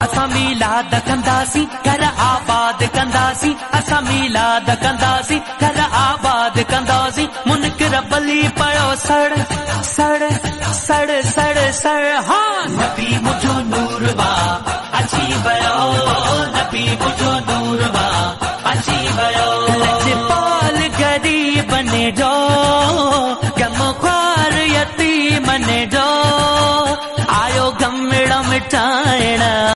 असां मीलाद कंदासीं घर आबाद कंदासीं असां मीलाद कंदासीं घर आबाद कंदासीं मुनकिर बली पयो सड़ सड़ सड़ सड़ सड़ हाँ नबी मुझो नूर वा अची वयो नबी मुझो नूर वा अची वयो लजपाल गरीब ने जो गमख्वार यतीम ने जो आयो गमड़ मिटाइण